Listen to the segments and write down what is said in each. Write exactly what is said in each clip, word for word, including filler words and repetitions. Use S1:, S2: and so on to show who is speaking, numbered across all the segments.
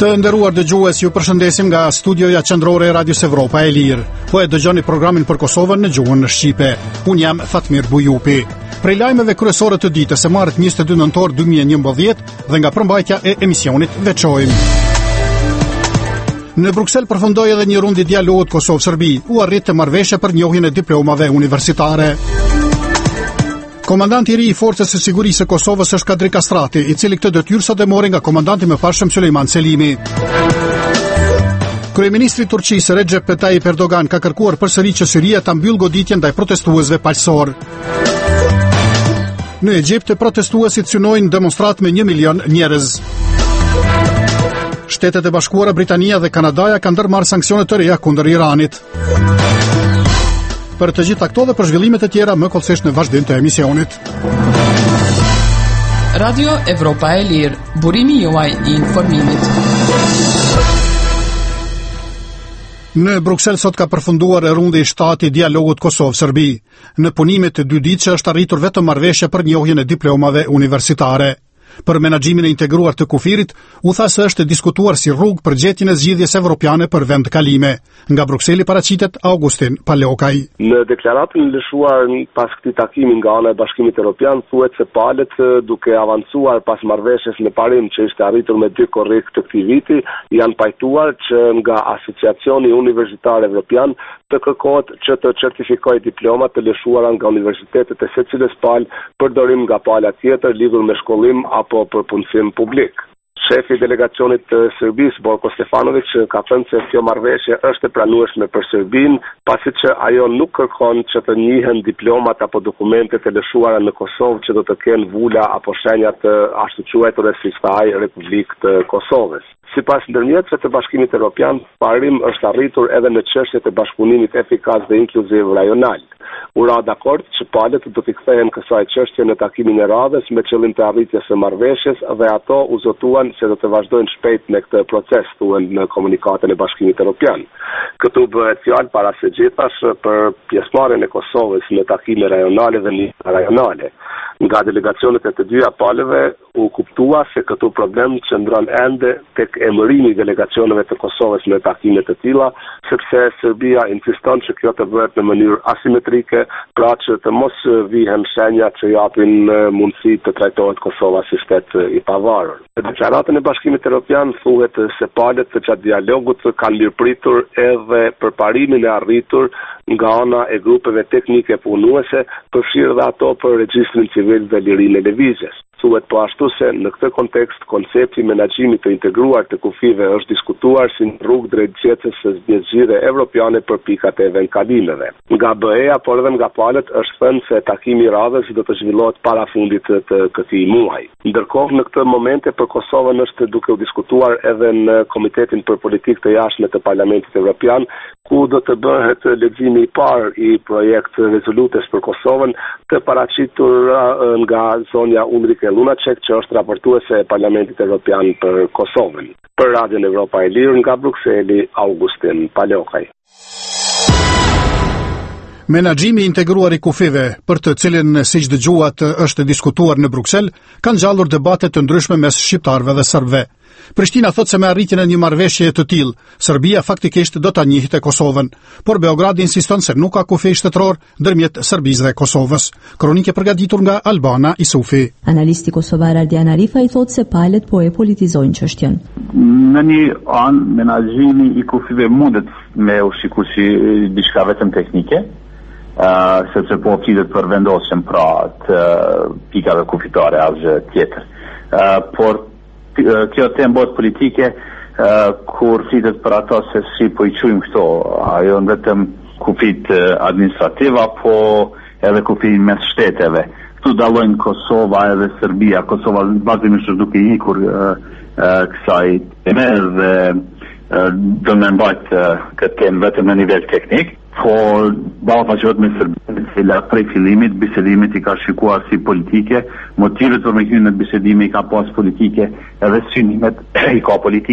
S1: Të nderuar dëgjues, ju përshëndesim nga studioja qendrore e Radios Evropa e Lirë. Po e dëgjoni programin për Kosovën në gjuhën shqipe. Unë jam Fatmir Bujupi. Prej lajmeve kryesore të ditës së marrët njëzet e dy nëntor dy mijë e njëmbëdhjetë dhe nga përmbajtja e emisionit veçojmë. Në Bruksel përfundoi edhe një rund i dialogut Kosovë-Serbi. U arrit të marrëveshje për njohjen e diplomave universitare. Komandanti i ri i Forcës së Sigurisë së Kosovës është Kadri Kastrati, i cili këtë detyrë sot e mori nga komandanti më parshëm Sulejman Selimi. Kryeministri i Turqisë Recep Tayyip Erdogan ka kërkuar përsëri që Syria ta mbyllë goditjen ndaj protestuesve palësor. Në Egjipt, protestuesit synojnë demonstrat me një milion njerëz. Shtetet e Bashkuara, Britania dhe Kanadaja kanë ndërmarrë sanksione të reja kundër Iranit. Për të gjitha këto dhe për zhvillimet e tjera më kollësisht në vazhdim të emisionit.
S2: Radio Evropa e Lirë, burimi juaj i informimit.
S1: Në Bruksel sot ka përfunduar rundi i shtatë i dialogut Kosovë-Serbi. Në punimet e dy ditëshe është arritur vetëm marrëveshje për njohjen e diplomave universitare. Për menaxhimin e integruar të kufirit, u tha se është diskutuar si rrugë për gjetjen e zgjidhjes evropiane për vendkalime. Nga Brukseli paraqitet Augustin Palokaj.
S3: Në deklaratën lëshuar pas këtij takimi nga ana e Bashkimit Evropian thuhet se palët duke avancuar pas marrëveshjes në Parim që ishte arritur me dy korrik të këtij viti, janë pajtuar që nga Asociacioni Universitar Evropian të kërkohet që të certifikojë diplomat të lëshuara nga universitetet e secilës palë përdorim nga pala tjetër lidhur me shkollim apo për punësim publik. Shefi i delegacionit të Serbisë, Borko Stefanović, ka thënë se kjo marrëveshje është e pranueshme për Serbinë, pasi që ajo nuk kërkon që të njihen diplomat apo dokumentet e lëshuara në Kosovë që do të kenë vula apo shenja të ashtu quajtura si thaj Republikë të Kosovës. Sipas ndërmjetësve të Bashkimit Evropian, parim është arritur edhe në çështjet e bashkëpunimit efikas dhe inkluziv rajonal. U ra dakord që palët do të kthehen kësaj çështje në takimin e radhës me qëllim të arritjes së marrëveshjes dhe ato u zotuan se do të vazhdojnë shpejt në këtë proces, thuhen në komunikatën e Bashkimit Evropian. Këtu bëhet fjalë para së gjithash për pjesëmarrjen e Kosovës në takime rajonale dhe nisma rajonale. Nga delegacionet e të dyja palëve u kuptua se këtu problem qëndron ende tek emërimi i delegacioneve të Kosovës në takime të tilla, sepse Serbia insiston që kjo të bëhet në mënyrë asimetrike, pra që të mos vihen shenja që japin mundësi të trajtohet Kosova si shtet i pavarur. Në deklaratën e Bashkimit Evropian thuhet se palët të gjatë dialogut kanë mirëpritur edhe përparimin e arritur nga ana e grupeve teknike punuese, përfshirë dhe ato për regjistrin civil dhe lirinë e lëvizjes. Thuhet po ashtu se në këtë kontekst koncepti i menaxhimit të integruar të kufive është diskutuar si një rrugë drejt gjetjes së zgjedhjeve evropiane për pikat e vendkalimeve. Nga B E-ja, por edhe nga palët është thënë se takimi i radhës do të zhvillohet para fundit të këtij muaji. Ndërkohë në këtë momente për Kosovën është duke u diskutuar edhe në Komitetin për Politikë të Jashtme të Parlamentit Evropian, ku do të bëhet leximi i parë i projekt rezolutesh për Kosovën të paraqitur nga zonja Ulrike Lunacek, që është raportuese e Parlamentit Evropian për Kosovën. Për Radion Evropa e Lirë nga Brukseli, Augustin Palokaj.
S1: Menaxhimi i integruar i kufive, për të cilin siç dëgjuat është diskutuar në Bruksel, kanë ngjallur debate të ndryshme mes shqiptarëve dhe serbëve. Prishtina thot se me arritjen e një marrëveshje të tillë, Serbia faktikisht do ta njihte Kosovën, por Beograd insiston se nuk ka kufi shtetëror ndërmjet Serbisë dhe Kosovës. Kronike përgatitur nga Albana Isufi.
S4: Analisti kosovar Ardian Arifa i thot se palët po e politizojnë çështjen.
S5: Në një anë menaxhimi i kufive mundet me u shiku si diçka vetëm teknike, Uh, sepse po flitet për vendosjen pra të uh, pikave kufitare asgjë tjetër. Uh, por uh, kjo temë bëhet politike uh, kur flitet për ato se si po i quajmë këto, ajo në vetëm kufit uh, administrativ apo edhe kufit mes shteteve. Këtu dallojnë Kosova edhe Serbia. Kosova vazhdimisht është duke ikur uh, uh, kësaj teme dhe uh, do më mbajt uh, këtë temë vetëm në nivel teknik. por ballafaqohet me Serbinë, cila prej fillimit bisedimit i ka shikuar si politike, motivet për me hyrje në bisedime i ka pas politike, edhe synimet i ka politike.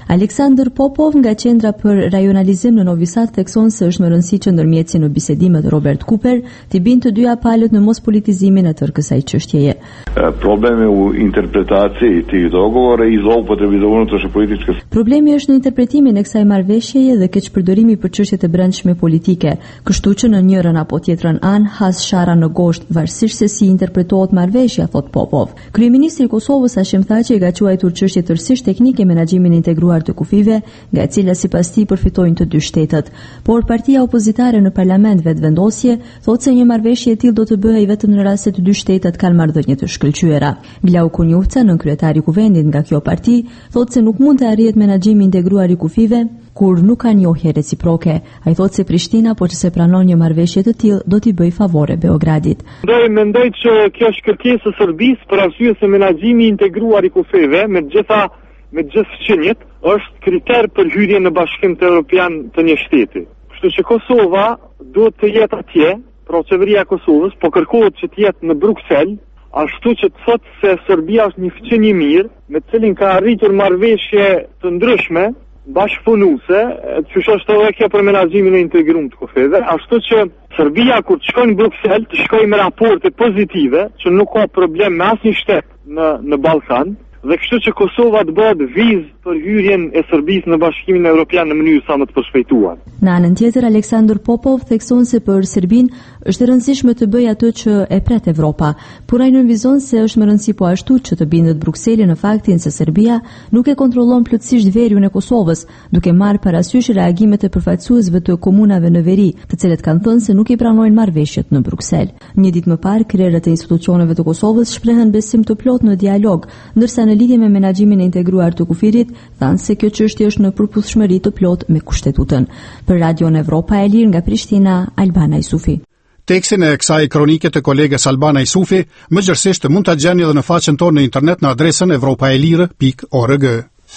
S4: Aleksandr Popov nga Qendra për Rajonalizim në Novi Sad thekson se është më rëndësi që ndërmjetësi në bisedimet Robert Cooper t'i bind të dyja palët në mos politizimin e tërë kësaj çështjeje.
S6: Problemi u interpretaciji tih dogovora i zloupotrebe unutrašnje političke.
S4: Problemi është në interpretimin e kësaj marrëveshjeje dhe keqpërdorimi për çështjet e brendshme politike, kështu që në njërin apo tjetrën anë has shara në gosht varësisht se si interpretohet marrëveshja, thot Popov. Kryeministri i Kosovës Hashim Thaçi ka quajtur çështje tërësisht teknike menaxhimin integruar të kufive, nga e cila sipas tij përfitojnë të dy shtetet. Por partia opozitare në parlament vetëvendosje thotë se një marrëveshje e tillë do të bëhej vetëm në rast se të dy shtetet kanë marrëdhënie të shkëlqyera. Glau Kunjufca, nën kryetari i kuvendit nga kjo parti, thotë se nuk mund të arrihet menaxhimi integruar i kufive kur nuk ka njohje reciproke. Ai thotë se Prishtina, po që se pranon një marrëveshje të tillë, do t'i bëj favore Beogradit.
S7: Mendoj, mendoj që kjo është kërkesë e Serbisë për arsye se menaxhimi integruar i kufeve me gjitha me gjithë fqinjet është kriter për hyrje në Bashkimin Evropian të një shteti. Kështu që Kosova duhet të jetë atje, pra qeveria e Kosovës, po kërkohet që të jetë në Bruksel, ashtu që të thotë se Serbia është një fqinj i mirë, me të cilin ka arritur marrëveshje të ndryshme bashkëpunuese, që është edhe kjo për menaxhimin e integruar të kufeve, ashtu që Serbia kur të shkojë në Bruksel të shkojë me raporte pozitive, që nuk ka problem me asnjë shtet në në Ballkan, dhe kështu që Kosova të bëhet vizë për hyrjen e Serbisë në Bashkimin Evropian në mënyrë sa më të përshpejtuar.
S4: Në anën tjetër, Aleksandr Popov thekson se për Serbinë është e rëndësishme të bëjë atë që e pret Evropa, por ai nënvizon se është më rëndësi po ashtu që të bindet Brukseli në faktin se Serbia nuk e kontrollon plotësisht veriun e Kosovës, duke marrë parasysh reagimet e përfaqësuesve të komunave në veri, të cilët kanë thënë se nuk i pranojnë marrëveshjet në Bruksel. Një ditë më parë, krerët e institucioneve të Kosovës shprehen besim të plot në dialog, ndërsa në lidhje me menaxhimin e integruar të kufirit, thanë se kjo çështje është në përputhshmëri të plot me kushtetutën. Për Radion Evropa e Lirë nga Prishtina, Albana Isufi.
S1: Tekstin e kësaj kronike të kolegës Albana Isufi mëgjërësisht mund ta gjeni edhe në faqen tonë në internet në adresën evropaelire pikë org.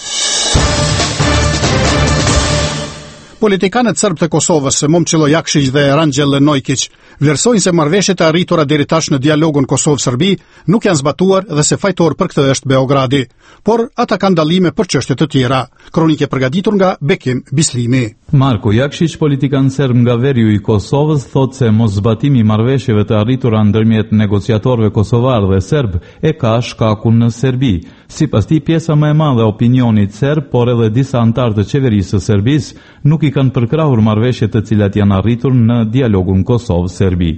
S1: Politikanët serb të Kosovës, Momčilo Jakšić dhe Ranđel Nojkić, vlerësojnë se marrëveshjet e arritura deri tash në dialogun Kosovë-Serbi nuk janë zbatuar dhe se fajtor për këtë është Beogradi, por ata kanë dallime për çështje të tjera. Kronike përgatitur nga Bekim Bislimi.
S8: Marko Jakšić, politikan serb nga veriu i Kosovës, thotë se mos zbatimi i marrëveshjeve të arritura ndërmjet negociatorëve kosovar dhe serb e ka shkakun në Serbi. Sipas tij, pjesa më e madhe e opinionit serb, por edhe disa anëtar të qeverisë së Serbisë, nuk i kanë përkrahur marrëveshjet të cilat janë arritur në dialogun Kosovë-Serbi.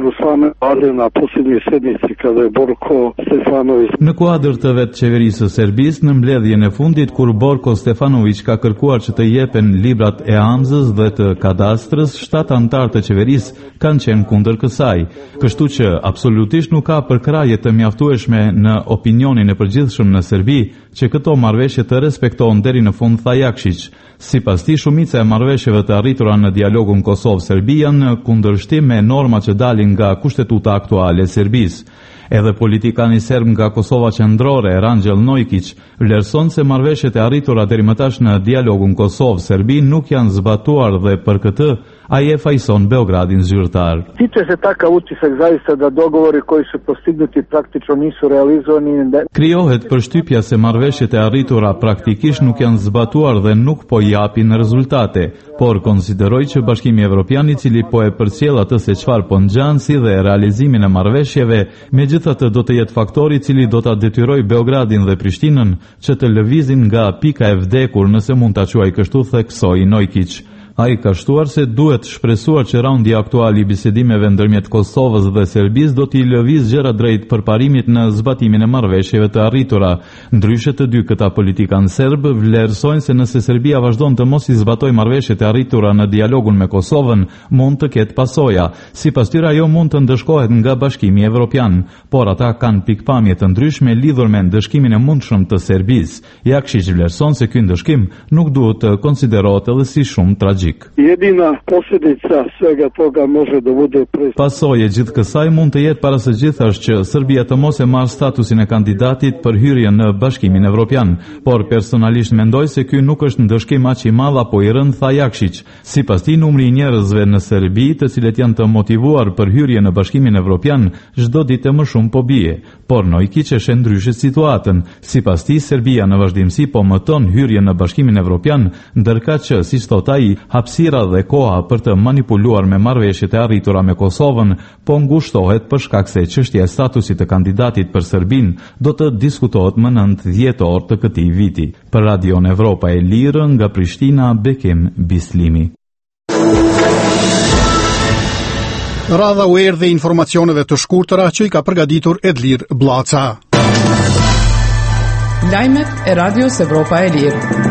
S8: Në kuadër të vetë qeverisë së Serbisë, në mbledhjen e fundit kur Borko Stefanović ka kërkuar që të jepen librat e amzës dhe të kadastrës, shtatë anëtar të qeverisë kanë qenë kundër kësaj. Kështu që absolutisht nuk ka përkrahje të mjaftueshme në opinionin e përgjithshëm në Serbi që këto marrëveshje të respektohen deri në fund, tha Jakšić. Sipas tij, shumica e marrëveshjeve të arritura në dialogun Kosovë-Serbi janë në kundërshtim me normat që dalin nga kushtetuta aktuale e Serbisë. Edhe politikani serb nga Kosova Qendrore, Ranđel Nojkić, vlerëson se marrëveshjet e arritura deri më tash në dialogun Kosovë-Serbi nuk janë zbatuar dhe për këtë ai e fajson Beogradin zyrtar.
S9: Stiče se takav utisak zaista da dogovori koji su postignuti praktično nisu realizovani.
S8: Krijohet përshtypja se marrëveshjet e arritura praktikisht nuk janë zbatuar dhe nuk po japin rezultate, por konsideroj që Bashkimi Evropian, i cili po e përcjell atë se çfarë po ngjan si dhe realizimin e marrëveshjeve, megjithatë do të jetë faktori i cili do ta detyrojë Beogradin dhe Prishtinën që të lëvizin nga pika e vdekur, nëse mund ta quaj kështu, theksoi Nojkić. Ai ka shtuar se duhet shpresuar që raundi aktual i bisedimeve ndërmjet Kosovës dhe Serbisë do t'i lëviz gjëra drejt përparimit në zbatimin e marrëveshjeve të arritura. Ndryshe të dy këta politikan serb vlerësojnë se nëse Serbia vazhdon të mos i zbatojë marrëveshjet e arritura në dialogun me Kosovën, mund të ketë pasoja. Sipas tyre, ajo mund të ndëshkohet nga Bashkimi Evropian, por ata kanë pikpamje të ndryshme lidhur me ndëshkimin e mundshëm të Serbisë. Jakšić vlerëson se ky ndëshkim nuk duhet të konsiderohet edhe si shumë tragjik. tragjik.
S9: Jedina posljedica svega toga može da bude pres...
S8: Pasoje gjithë kësaj mund të jetë para së gjithë është që Serbia të mos e marrë statusin e kandidatit për hyrje në Bashkimin Evropian, por personalisht mendoj se ky nuk është ndëshkim aq i madh apo i rënd, tha Jakšić. Sipas tij, numri i njerëzve në Serbi të cilët janë të motivuar për hyrje në Bashkimin Evropian çdo ditë më shumë po bie, por Nojkić e sheh ndryshe situatën. Sipas tij, Serbia në vazhdimsi po mëton hyrjen në Bashkimin Evropian, ndërka që, siç thot ai, hapësira dhe koha për të manipuluar me marrëveshjet e arritura me Kosovën po ngushtohet për shkak se çështja e statusit të kandidatit për Serbinë do të diskutohet më nënt dhjetor të këtij viti. Për Radion Evropa e Lirë nga Prishtina, Bekim Bislimi.
S1: Radha u erdhi informacioneve të shkurtëra që i ka përgatitur Edlir Blaca.
S2: Lajmet e Radios Evropa e Lirë.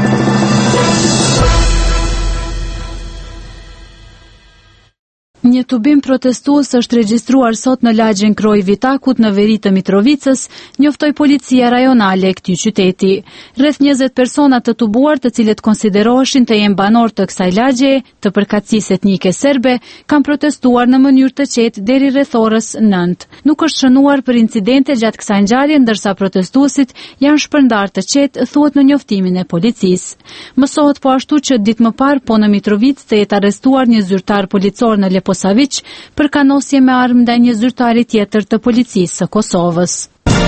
S10: Një tubim protestues është regjistruar sot në lagjen Kroj Vitakut në veri të Mitrovicës, njoftoi policia rajonale e këtij qyteti. Rreth njëzet persona të tubuar, të cilët konsideroheshin të jenë banor të kësaj lagje, të përkatësisë etnike serbe, kanë protestuar në mënyrë të qetë deri rreth orës nëntë. Nuk është shënuar për incidente gjatë kësaj ngjarje, ndërsa protestuesit janë shpërndarë të qetë, thuhet në njoftimin e policisë. Mësohet po ashtu që ditë më parë po në Mitrovicë të jetë arrestuar një zyrtar policor në Leposavić për kanosje me armë ndaj një zyrtari tjetër të policisë së Kosovës.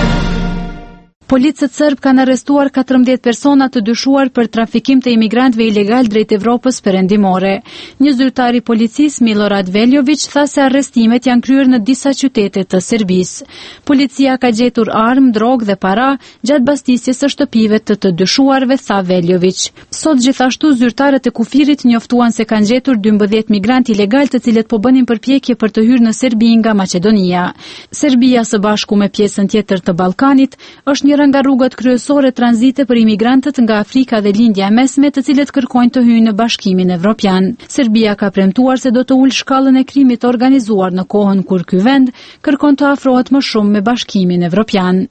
S10: Policët serb kanë arrestuar katërmbëdhjetë persona të dyshuar për trafikim të imigrantëve ilegal drejt Evropës perëndimore. Një zyrtar i policisë, Milorad Veljović, tha se arrestimet janë kryer në disa qytete të Serbisë. Policia ka gjetur armë, drogë dhe para gjatë bastisjes së shtëpive të të dyshuarve, tha Veljović. Sot gjithashtu zyrtarët e kufirit njoftuan se kanë gjetur dymbëdhjetë migrantë ilegal të cilët po bënin përpjekje për të hyrë në Serbi nga Maqedonia. Serbia së bashku me pjesën tjetër të Ballkanit është një nga rrugët kryesore tranzite për imigrantët nga Afrika dhe Lindja e Mesme, të cilët kërkojnë të hyjnë në Bashkimin Evropian. Serbia ka premtuar se do të ulë shkallën e krimit organizuar në kohën kur ky vend kërkon të afrohet më shumë me Bashkimin Evropian.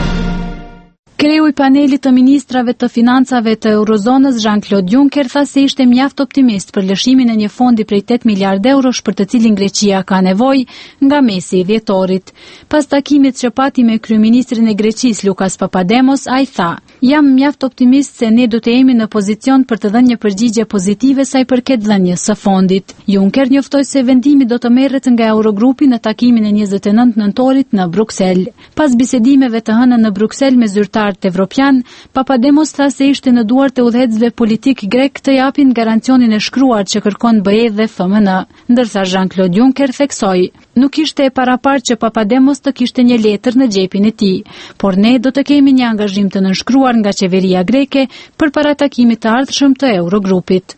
S10: Kreu i panelit të ministrave të financave të Eurozonës, Jean-Claude Juncker, tha se ishte mjaft optimist për lëshimin e një fondi prej tetë miliardë eurosh për të cilin Greqia ka nevojë nga mesi i dhjetorit. Pas takimit që pati me kryeministrin e Greqisë Lukas Papademos, ai tha: "Jam mjaft optimist se ne do të jemi në pozicion për të dhënë një përgjigje pozitive sa i përket dhënies së fondit." Juncker njoftoi se vendimi do të merret nga Eurogrupi në takimin e njëzet e nëntë nëntorit në Bruksel. Pas bisedimeve të hënën në Bruksel me zyrtar evropian, Papademos tha se ishte në duart e udhëheqësve politik grek të japin garancionin e shkruar që kërkon B E dhe F M N, ndërsa Jean-Claude Juncker theksoi: "Nuk ishte e paraparë që Papademos të kishte një letër në xhepin e tij, por ne do të kemi një angazhim të nënshkruar nga qeveria greke përpara takimit të ardhshëm të Eurogrupit."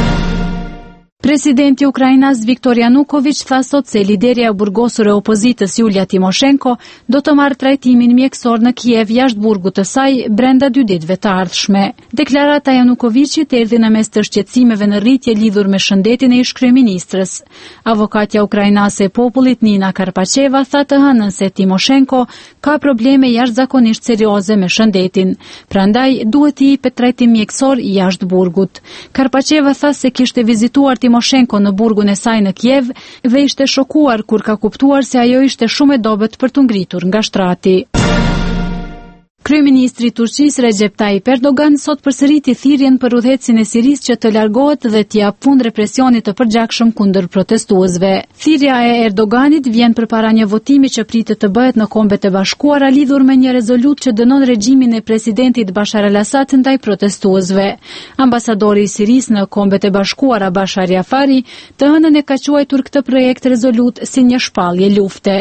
S10: Presidenti i Ukrainës Viktor Yanukovych tha sot se liderja e burgosur e opozitës Julia Timoshenko do të marrë trajtimin mjekësor në Kiev jashtë burgut të saj brenda dy ditëve të ardhshme. Deklarata e Yanukovychit erdhi në mes të shqetësimeve në rritje lidhur me shëndetin e ish-kryeministrës. Avokatja ukrainase e popullit Nina Karpacheva tha të hënën se Timoshenko ka probleme jashtëzakonisht serioze me shëndetin. Prandaj duhet i jepet trajtim mjekësor jashtë burgut. Karpacheva tha se kishte vizituar Timoshenko në burgun e saj në Kiev dhe ishte shokuar kur ka kuptuar se ajo ishte shumë e dobët për të ngritur nga shtrati. Kryeministri i Turqisë Recep Tayyip Erdogan sot përsëriti thirrjen për udhëhecin e Sirisë që të largohet dhe t'i jap fund represionit të përgjakshëm kundër protestuesve. Thirrja e Erdoganit vjen përpara një votimi që pritet të bëhet në Kombet e Bashkuara lidhur me një rezolutë që dënon regjimin e presidentit Bashar al-Assad ndaj protestuesve. Ambasadori i Sirisë në Kombet e Bashkuara Bashar Jafari të hënën e ka quajtur këtë projekt rezolutë si një shpallje lufte.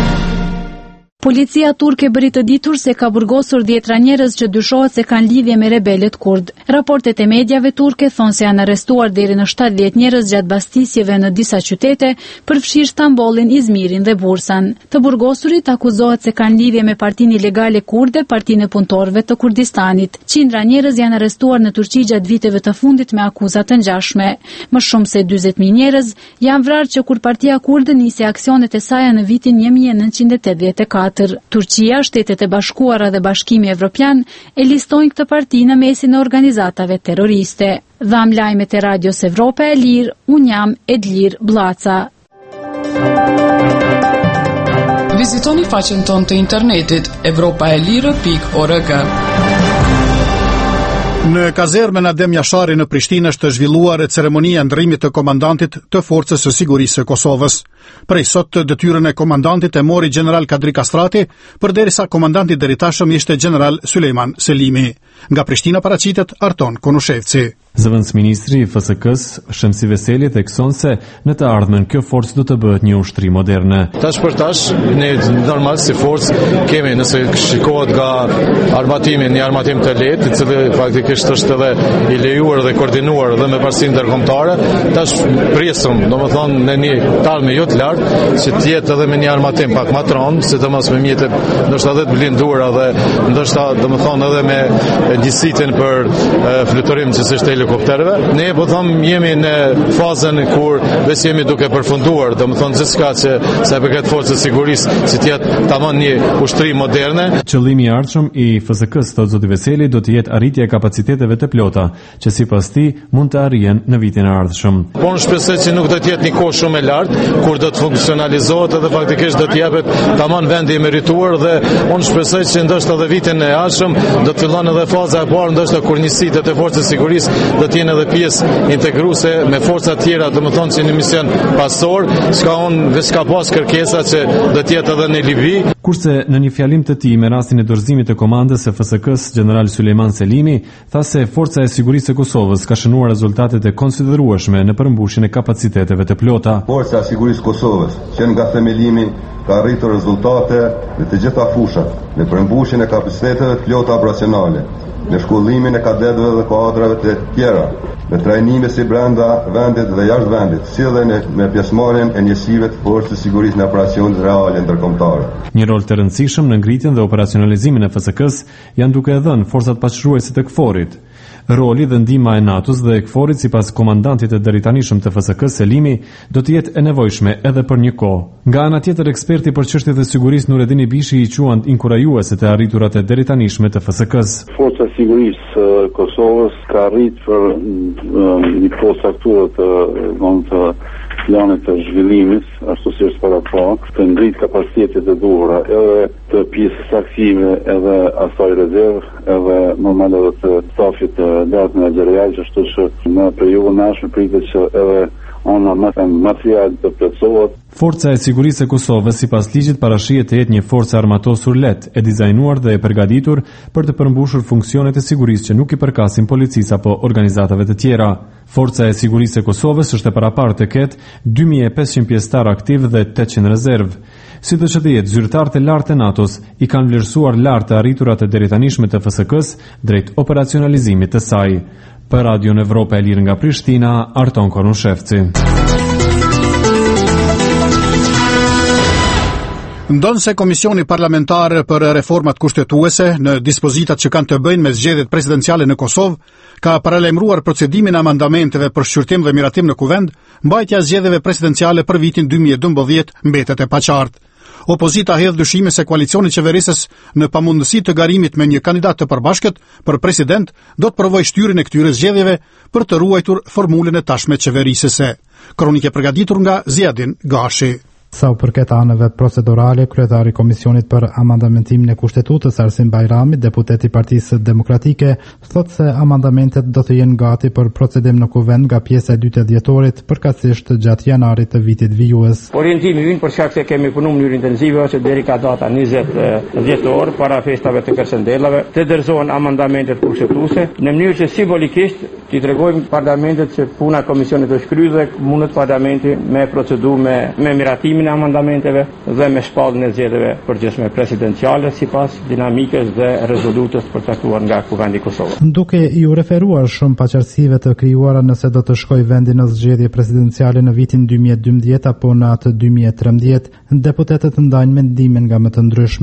S10: Policia turke bëri të ditur se ka burgosur dhjetra njerëz që dyshohet se kanë lidhje me rebelët kurd. Raportet e mediave turke thonë se janë arrestuar deri në shtatëdhjetë njerëz gjatë bastisjeve në disa qytete, përfshirë Stambollin, Izmirin dhe Bursan. Të burgosurit akuzohet se kanë lidhje me partinë ilegale kurde, Partinë e Punëtorëve të Kurdistanit. Qindra njerëz janë arrestuar në Turqi gjatë viteve të fundit me akuza të ngjashme. Më shumë se dyzet mijë njerëz janë vrarë që kur Partia Kurde nisi aksionet e saj në vitin një mijë e nëntëqind e tetëdhjetë e katër. katër. Turqia, Shtetet e Bashkuara dhe Bashkimi Evropian e listojnë këtë parti në mesin e organizatave terroriste. Dham lajmet e Radios Evropa e Lirë, unë jam Edlir Blaca.
S2: Vizitoni faqen tonë të internetit evropaelire pikë org.
S1: Në kazermën Adem Jashari në Prishtinë është zhvilluar ceremonia ndrimit të komandantit të Forcës së Sigurisë së Kosovës. Prej sot detyrën e komandantit e mori General Kadri Kastrati, përderisa komandanti deritashëm ishte General Sulejman Selimi. Nga Prishtina paraqitet Arton Konushevci.
S11: Zëvendësministri i F S K-s, Shemsi Veseli, thekson se në të ardhmen kjo forcë do të bëhet një ushtri moderne.
S12: Tash për tash, ne normal si forcë kemi, nëse shikohet nga armatimi, një armatim të lehtë, i cili faktikisht është edhe i lejuar dhe koordinuar dhe me parësi ndërkombëtare, tash prisëm, domethënë në një talme jo të lartë, që të jetë edhe me një armatim pak më të rëndë, sidomos me mjete ndoshta edhe të blinduara dhe ndoshta domethënë edhe me njësitin për e, fluturim që është helikopterëve. Ne po them jemi në fazën kur besoj jemi duke përfunduar, domethënë gjithçka që sa i përket forcës së sigurisë, si të jetë tamam një ushtri moderne.
S11: Qëllimi i ardhshëm i F S K-s, thot zoti Veseli, do të jetë arritja e kapaciteteve të plota, që sipas tij mund të arrihen në vitin e ardhshëm.
S12: Po unë shpresoj që nuk do të jetë një kohë shumë e lartë kur do të funksionalizohet edhe faktikisht do të japet tamam vendi i merituar dhe unë shpresoj që ndoshta edhe vitin e ardhshëm do të fillon edhe faza e parë, ndoshta kur njësitë e forcës së sigurisë do të jenë edhe pjesë integruese me forca të tjera, domethënë që në mision pasor, s'ka unë veç ka pas kërkesa që do të jetë edhe në Libi.
S11: Kurse në një fjalim të tij me rastin e dorëzimit të komandës së F S K-s, General Sulejman Selimi tha se Forca e Sigurisë së Kosovës ka shënuar rezultatet e konsiderueshme në përmbushjen e kapaciteteve të plota.
S13: Forca e Sigurisë së Kosovës, që nga themelimi ka arritur rezultate në të gjitha fushat, në përmbushjen e kapaciteteve të plota operacionale, në shkollimin e kadetëve dhe kuadrave të tjera, në trajnime si brenda vendit dhe jashtë vendit, si dhe në, në pjesëmarrjen e njësive të forcës së sigurisë në operacionet reale ndërkombëtare.
S11: Një rol të rëndësishëm në ngritjen dhe operacionalizimin e F S K-s janë duke dhënë forcat pashtruese të KFOR-it. Roli dhe ndihma e NATO-s dhe e KFOR-it sipas komandantit të deritanishëm të F S K-s Selimi do të jetë e nevojshme edhe për një kohë. Nga ana tjetër, eksperti për çështjet e sigurisë Nureddin Ibishi i quan inkurajuese të arriturat e deritanishme të F S K-s.
S14: Forca e Sigurisë e Kosovës ka arritur një posakturë të vonë të planit të zhvillimit, ashtu si është para pa, të ngrit kapacitetet e duhura, edhe të pjesës aktive, edhe asaj rezervë, edhe normal edhe të stafit të lartë managerial, që ashtu që në periudhën e ardhshme pritet që edhe ona material të plotësohet.
S11: Forca e Sigurisë së Kosovës sipas ligjit parashihet të jetë një forcë armatosur lehtë, e dizajnuar dhe e përgatitur për të përmbushur funksionet e sigurisë që nuk i përkasin policisë apo organizatave të tjera. Forca e Sigurisë së Kosovës është e paraparë të ketë dy mijë e pesëqind pjesëtar aktiv dhe tetëqind rezervë. Sidoqë të jetë, zyrtarët e lartë të NATO-s i kanë vlerësuar lart të arriturat e deritanishme të F S K-s drejt operacionalizimit të saj. Për Radion Evropa e Lirë nga Prishtina, Arton Konushevci.
S1: Ndonë se Komisioni Parlamentar për Reformat Kushtetuese në dispozitat që kanë të bëjnë me zgjedhjet presidenciale në Kosovë, ka paralajmëruar procedimin e amendamenteve për shqyrtim dhe miratim në kuvend, mbajtja e zgjedhjeve presidenciale për vitin dy mijë e dymbëdhjetë mbetet e paqartë. Opozita hedh dyshime se koalicioni qeverisës në pamundësi të garimit me një kandidat të përbashkët për president do të provojë shtyrjen e këtyre zgjedhjeve për të ruajtur formulën e tashme qeverisëse. Kronikë e përgatitur nga Ziadin Gashi.
S15: Sa u përket anëve procedurale, kryetari i Komisionit për amandamentimin e Kushtetutës Arsim Bajrami, deputet i Partisë Demokratike, thotë se amandamentet do të jenë gati për procedim në kuvend nga pjesa e dytë e dhjetorit, përkatësisht gjatë janarit të vitit vijues.
S16: Orientimi ynë për shkak se kemi punuar në mënyrë intensive që deri ka data njëzet dhjetor para festave të Kërcëndellave, të dorëzohen amandamentet kushtetuese në mënyrë që simbolikisht t'i tregojmë parlamentit që puna e komisionit është kryer dhe mundet parlamenti me procedu me me miratimin e amendamenteve dhe me shpalljen e zgjedhjeve përgjithshme presidenciale sipas dinamikës dhe rezolutës përcaktuar nga Kuvendi i Kosovës.
S15: Duke i u referuar shumë paqartësive të krijuara nëse do të shkojë vendi në zgjedhje presidenciale në vitin dy mijë e dymbëdhjetë apo në atë dy mijë e trembëdhjetë, deputetët ndajnë mendimin nga më të ndryshmet.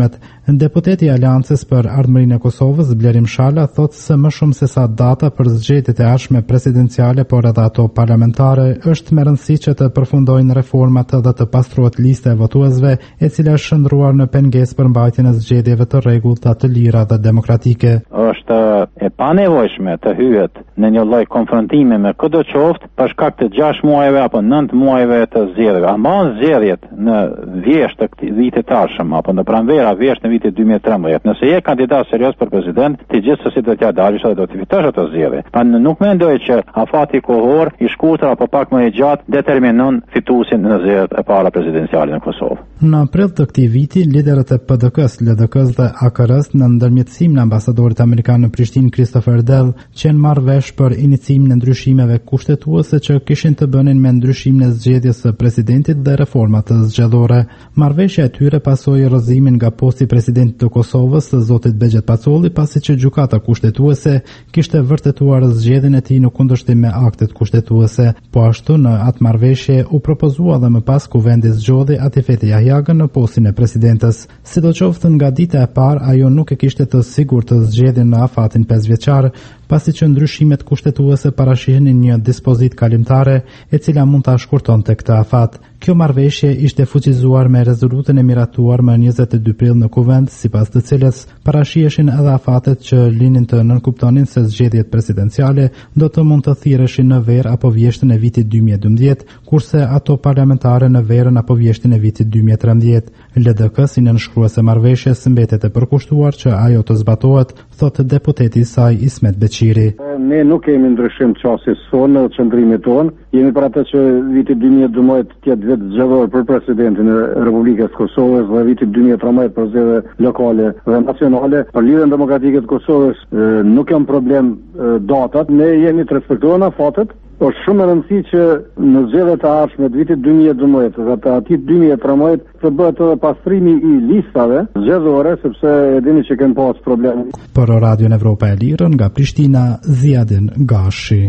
S15: Deputeti i Aleancës për Ardhmërinë e Kosovës, Blerim Shala, thotë se më shumë se sa data për zgjedhjet e ardhshme presidenciale, por edhe ato parlamentare, është me rëndësi që të përfundojnë reformat dhe të pastrohet lista e votuesve, e cila është shndruar në pengesë për mbajtjen e zgjedhjeve të rregullta, të lira dhe demokratike.
S17: Është e panevojshme të hyhet në një lloj konfrontimi me kudo qoftë për shkak të gjashtë muajve apo nëntë muajve të zgjedhjeve. Ama zgjedhjet në vjesht të këtij viti të ardhshëm apo në pranvera vjesht në vitin dy mijë e trembëdhjetë, nëse je kandidat serioz për president, ti gjithsesi do t'ja dalësh dhe do të fitosh ato zgjedhje. Pa nuk mendoj që afati kohor i shkurtër apo pak më i gjatë determinon fituesin në zgjedhjet e para presidenciale në Kosovë.
S15: Në aprill të këtij viti, liderët e P D K-s, L D K-s dhe A K R-s në ndërmjetësim në ambasadorit amerikan në Prishtinë, Christopher Dell, që në marrë vesh për iniciimin e ndryshimeve kushtetuese që kishin të bënin me ndryshimin e zgjedhjes së presidentit dhe reformat të zgjedhore. Marrëveshja e tyre pasoi rrëzimin nga posti presidentit të Kosovës, të zotit Bexhet Pacolli, pasi që gjykata kushtetuese kishte vërtetuar zgjedhjen e tij në kundërshtim me aktet kushtetuese. Po ashtu në atë marrëveshje u propozua dhe më pas kuvendi zgjodhi Atifete Jahjagën në postin e presidentës. Sidoqoftë nga dita e parë ajo nuk e kishte të sigurt të zgjedhjen në afatin pesëvjeçar, pasi që ndryshimet kushtetuese parashihnin një dispozit kalimtare e cila mund ta shkurtonte këtë afat. Kjo marrëveshje ishte fuqizuar me rezolutën e miratuar më njëzet e dy prill në kuvend, sipas të cilës parashiheshin edhe afatet që linin të nënkuptonin se zgjedhjet presidenciale do të mund të thirreshin në verë apo vjeshtën e vitit dy mijë e dymbëdhjetë, kurse ato parlamentare në verën apo vjeshtën e vitit dy mijë e trembëdhjetë. L D K, si nënshkrues e marrëveshjes, mbetet e përkushtuar që ajo të zbatohet, thotë deputeti i saj Ismet Beqiri.
S9: Ne nuk kemi ndryshim çështjes sonë në qëndrimit tonë. Jemi për atë që viti dy mijë e dymbëdhjetë të jetë vetë zgjedhor për presidentin e Republikës Kosovës dhe viti dy mijë e trembëdhjetë për zgjedhje lokale dhe nacionale. Për lidhjen demokratike të Kosovës nuk kam problem datat, ne jemi të respektojmë afatet. Është shumë e rëndësishme që në zgjedhjet e ardhshme të vitit dy mijë e dymbëdhjetë dhe të atit dy mijë e trembëdhjetë të bëhet edhe pastrimi i listave zgjedhore, sepse e dini që kanë pas probleme.
S15: Për Radio Evropa e Lirë nga Prishtina, Ziadin Gashi.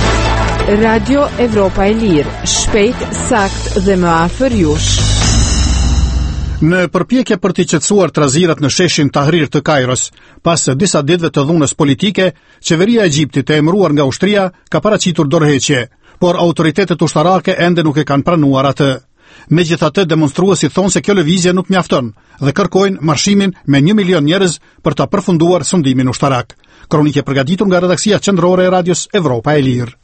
S18: Radio Evropa e Lirë, shpejt, sakt dhe më afër jush.
S1: Në përpjekje për të qetësuar trazirat në sheshin Tahrir të Kairos, pas disa ditëve të dhunës politike, qeveria e Egjiptit e emëruar nga ushtria ka paraqitur dorëheqje, por autoritetet ushtarake ende nuk e kanë pranuar atë. Megjithatë, demonstruesit thonë se kjo lëvizje nuk mjafton dhe kërkojnë marshimin me një milion njerëz për ta përfunduar sundimin ushtarak. Kronike përgatitur nga redaksia qendrore e Radios Evropa e Lirë.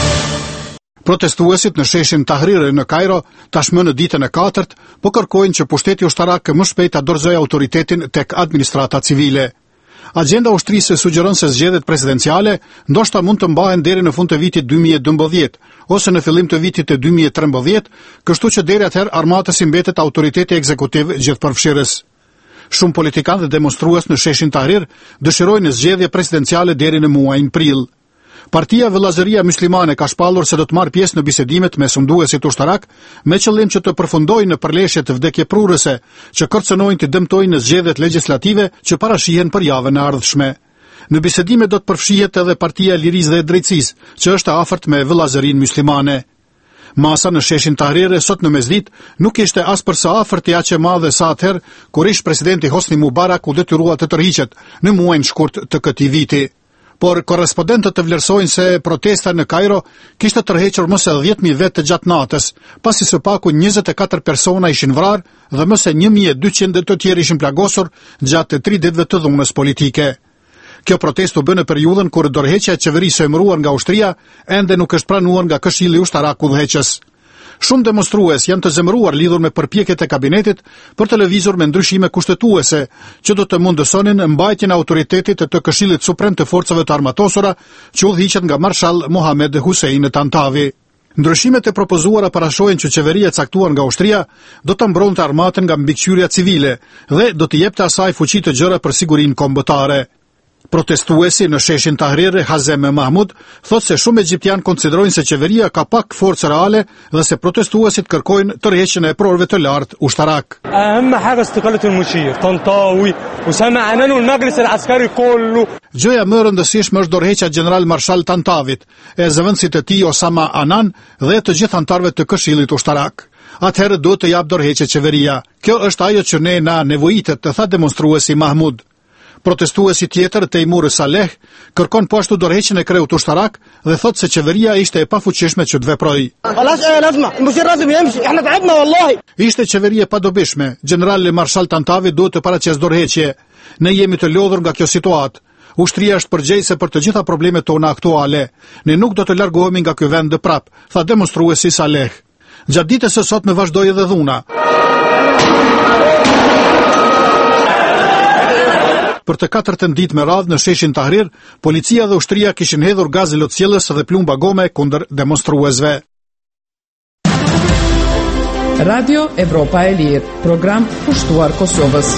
S1: Protestuesit në sheshin Tahrir në Kairo, tashmë në ditën e katërt, po kërkojnë që pushteti ushtarak më shpejt ta dorëzojë autoritetin tek administrata civile. Agjenda ushtrisë sugjeron se zgjedhjet presidenciale ndoshta mund të mbahen deri në fund të vitit dy mijë e dymbëdhjetë ose në fillim të vitit të dy mijë e trembëdhjetë, kështu që deri atëherë armatës i mbetet autoriteti ekzekutiv gjithëpërfshirës. Shumë politikanë dhe demonstrues në sheshin Tahrir dëshirojnë zgjedhje presidenciale deri në muajin prill. Partia Vëllazëria Muslimane ka shpallur se do të marrë pjesë në bisedimet me sunduesit ushtarak me qëllim që të përfundojnë në përleshje të vdekjeprurëse që kërcënojnë të dëmtojnë në zgjedhjet legjislative që parashihen për javën e ardhshme. Në bisedime do të përfshihet edhe Partia e Lirisë dhe e Drejtësisë, që është afërt me Vëllazërinë Muslimane. Masa në sheshin Tahrir sot në mesditë nuk ishte as për sa afërt e aq e madhe sa atëherë kur ish presidenti Hosni Mubarak u detyrua të tërhiqet në muajin shkurt të këtij viti. Por korrespondentët të vlerësojnë se protesta në Kairo kishte tërhequr më se dhjetë mijë vete gjatë natës, pasi së paku njëzet e katër persona ishin vrarë dhe më se një mijë e dyqind të tjerë ishin plagosur gjatë tri ditëve të dhunës politike. Kjo protestë u bë në periudhën kur dorëheqja e qeverisë emëruar nga ushtria ende nuk është pranuar nga Këshilli Ushtarak Udhëheqës. Shumë demonstrues janë të zemëruar lidhur me përpjekjet e kabinetit për të lëvizur me ndryshime kushtetuese, që do të mundësonin mbajtjen e autoritetit të Këshillit Suprem të Forcave të Armatosura, që udhëhiqet nga Marshal Mohamed Hussein Tantavi. Ndryshimet e propozuara parashojnë që qeveria e caktuar nga ushtria do të mbronte armatën nga mbikëqyrja civile dhe do të jepte asaj fuqi të gjëra për sigurinë kombëtare. Protestuesi në sheshin Tahrir, Hazem Mahmud, thotë se shumë egjiptianë konsiderojnë se qeveria ka pak forcë reale dhe se protestuesit kërkojnë tërheqjen e prorëve të lartë ushtarak. Gjëja më e rëndësishme është dorëheqja General Marshal Tantavit, e zëvendësit të tij Osama Anan dhe të gjithë anëtarëve të Këshillit Ushtarak. atëherë duhet të jap dorëheqje qeveria. Kjo është ajo që ne na nevojitet, të tha demonstruesi Mahmud. Protestuesi tjetër, Teimur Saleh, kërkon po ashtu dorëheqjen e kreut ushtarak dhe thot se qeveria ishte e pafuqishme që të veprojë. Ishte qeveri e padobishme. General Marshal Tantavi duhet të paraqesë dorëheqje. Ne jemi të lodhur nga kjo situatë. Ushtria është përgjegjëse për të gjitha problemet tona aktuale. Ne nuk do të largohemi nga ky vend prap, tha demonstruesi Saleh. Gjatë ditës së sotme vazhdoi edhe dhuna. Për të katërtën ditë me radhë në sheshin Tahrir, policia dhe ushtria kishin hedhur gaz lotësjellës dhe plumba gome kundër demonstruesve.
S2: Radio Evropa e Lirë, program pushtuar Kosovës.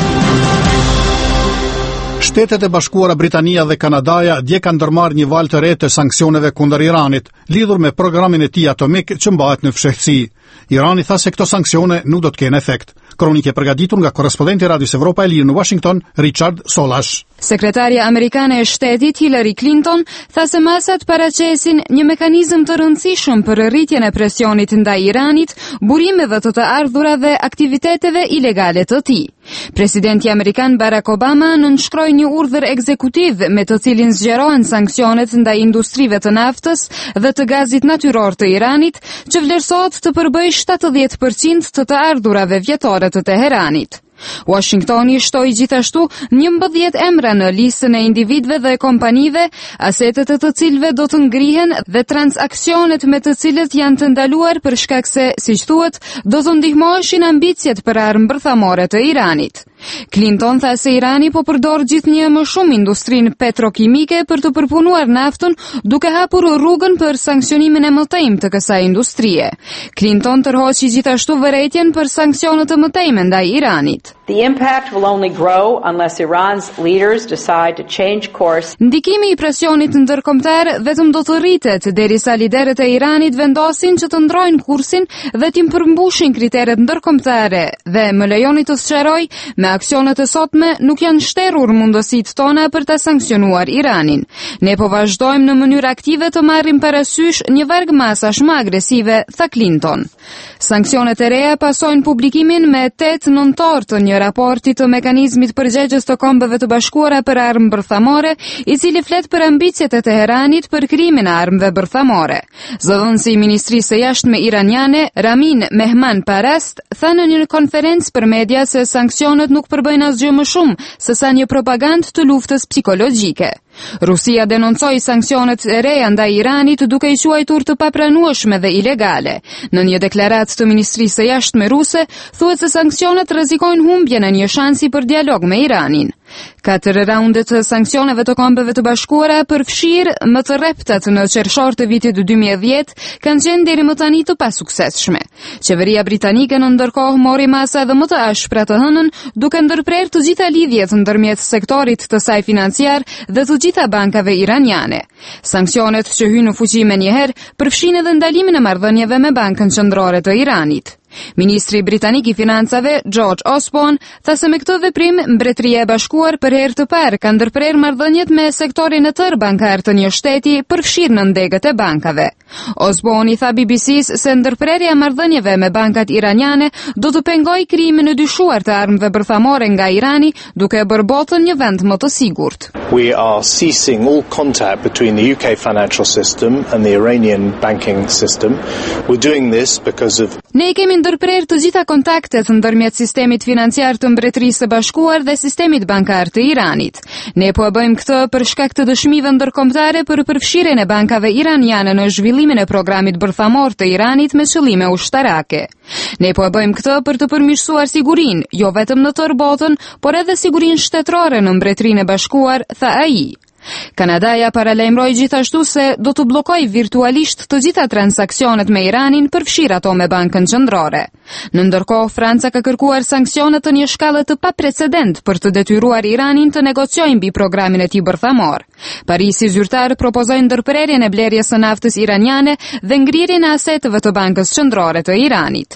S1: Shtetet e Bashkuara Britania dhe Kanadaja dje kanë ndërmarrë një valë të re të sanksioneve kundër Iranit, lidhur me programin e tij atomik që mbahet në fshehtësi. Irani tha se këto sanksione nuk do të kenë efekt. Kronikë e përgatitur nga korrespondenti i Radios Evropa e Lirë në Washington, Richard Solash.
S10: Sekretarja amerikane e shtetit Hillary Clinton tha se masat paraqesin një mekanizëm të rëndësishëm për rritjen e presionit ndaj Iranit, burimeve të të ardhura dhe aktiviteteve ilegale të tij. Presidenti amerikan Barack Obama nënshkroi një urdhër ekzekutiv me të cilin zgjerohen sanksionet ndaj industrive të naftës dhe të gazit natyror të Iranit, që vlerësohet të përbëjë shtatëdhjetë përqind të të ardhurave vjetore të Teheranit. Washingtoni shtoi gjithashtu njëmbëdhjetë emra në listën e individëve dhe kompanive, asetet e të cilëve do të ngrihen dhe transaksionet me të cilët janë të ndaluar për shkak se, siç thuhet, do të ndihmoheshin ambicjet për armë bërthamore të Iranit. Clinton tha se Irani po përdor gjithnjë më shumë industrinë petrokimike për të përpunuar naftën, duke hapur rrugën për sanksionimin e mëtejmë të kësaj industrie. Clinton tërhoqi gjithashtu vërejtjen për sanksionet të mëtejme ndaj Iranit.
S19: The impact will only grow unless Iran's leaders decide to change course.
S10: Ndikimi i presionit ndërkombëtar vetëm do të rritet derisa liderët e Iranit vendosin që të ndrojnë kursin dhe të përmbushin kriteret ndërkombëtare dhe më lejoni të sqaroj, me aksionet e sotme nuk janë shterur mundësitë tona për ta sanksionuar Iranin. Ne po vazhdojmë në mënyrë aktive të marrim parasysh një varg masash më agresive, tha Clinton. Sanksionet e reja pasojnë publikimin me tetë nëntor të një raporti të mekanizmit përgjegjës të Kombeve të Bashkuara për armë bërthamore, i cili flet për ambicjet e Teheranit për krimin e armëve bërthamore. Zëdhënësi i Ministrisë së Jashtme iraniane, Ramin Mehman Parast, tha në një konferencë për media se sanksionet nuk përbëjnë asgjë më shumë se sa një propagandë të luftës psikologjike. Rusia denoncoi sanksionet e reja ndaj Iranit duke i quajtur të papranueshme dhe ilegale. Në një deklaratë të Ministrisë së Jashtme ruse, thuhet se sanksionet rrezikojnë humbjen e një shansi për dialog me Iranin. Katër raundet të sanksioneve të Kombeve të Bashkuara përfshirë më të rreptat në qershor të vitit dy mijë e dhjetë kanë qenë deri më tani të pasuksesshme. Qeveria britanike në ndërkohë mori masa edhe më të ashpra të hënën, duke ndërprerë të gjitha lidhjet ndërmjet sektorit të saj financiar dhe të gjitha bankave iraniane. Sanksionet që hynë në fuqi menjëherë përfshin edhe ndalimin e marrëdhënieve me Bankën Qendrore të Iranit. Ministri britanik i financave, George Osborne, tha se me këtë veprim Mbretëria e Bashkuar për herë të parë ka ndërprer marrëdhëniet me sektorin e tërë bankar të një shteti, përfshirë në ndegët e bankave. Osborne i tha B B C-s se ndërprerja e marrëdhënieve me bankat iraniane do të pengojë krijimin e dyshuar të armëve bërthamore nga Irani, duke bërë botën një vend më të sigurt.
S20: We are ceasing all contact between the U K financial system and the Iranian banking system. We're doing this because of
S10: Ne kemi ndërprer të gjitha kontaktet ndërmjet sistemit financiar të Mbretërisë së Bashkuar dhe sistemit bankar të Iranit. Ne po e bëjmë këtë për shkak të dëshmive ndërkombëtare për përfshirjen e bankave iraniane në zhvillimin e programit bërthamor të Iranit me qëllime ushtarake. Ne po e bëjmë këtë për të përmirësuar sigurinë, jo vetëm në tërë botën, por edhe sigurinë shtetërore në Mbretërinë e Bashkuar, tha ai. Kanadaja paralajmëroi gjithashtu se do të bllokojë virtualisht të gjitha transaksionet me Iranin, përfshirë ato me Bankën Qendrore. Në ndërkohë, Franca ka kërkuar sanksione të një shkallë të paprecedent për të detyruar Iranin të negociojë mbi programin e tij bërthamor. Parisi zyrtar propozoi ndërprerjen e blerjes së naftës iraniane dhe ngrirjen e aseteve të Bankës Qendrore të Iranit.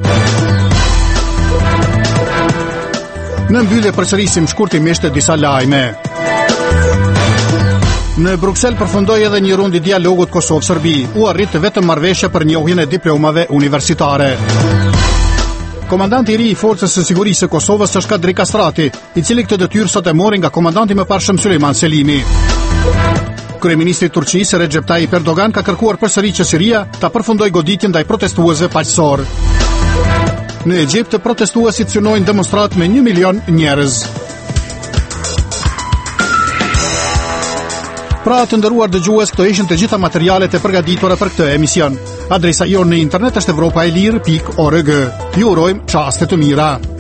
S1: Në mbyllje përsërisim shkurtimisht disa lajme. Në Bruksel përfundoi edhe një rund i dialogut Kosovë-Serbi. U arrit vetëm marrëveshje për njohjen e diplomave universitare. Komandanti i ri i Forcës së Sigurisë së Kosovës është Kadri Kastrati, i cili këtë detyrë sot e mori nga komandanti më parshëm Sulejman Selimi. Kryeministri i Turqisë Recep Tayyip Erdogan ka kërkuar përsëri që Siria ta përfundojë goditjen ndaj protestuesve paqësor. Në Egjipt, protestuesit synojnë demonstrat me një milion njerëz. Pra të nderuar dëgjues, këto ishin të gjitha materialet e përgatitura për këtë emision. Adresa jonë në internet është evropaelir pikë org. Ju urojmë çaste të mira.